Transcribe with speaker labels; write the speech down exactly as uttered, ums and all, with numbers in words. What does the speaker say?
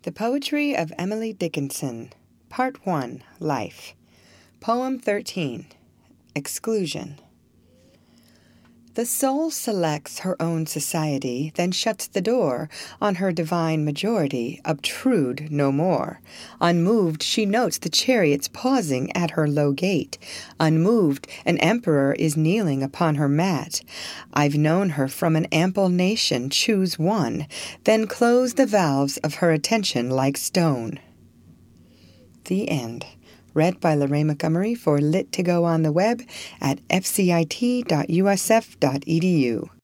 Speaker 1: The Poetry of Emily Dickinson, Part one, Life. Poem thirteen, Exclusion. The soul selects her own society, then shuts the door on her divine majority, obtrude no more. Unmoved, she notes the chariots pausing at her low gate. Unmoved, an emperor is kneeling upon her mat. I've known her from an ample nation choose one, then close the valves of her attention like stone. The end. Read by Lorraine Montgomery for Lit to Go on the web at f c i t dot u s f dot e d u.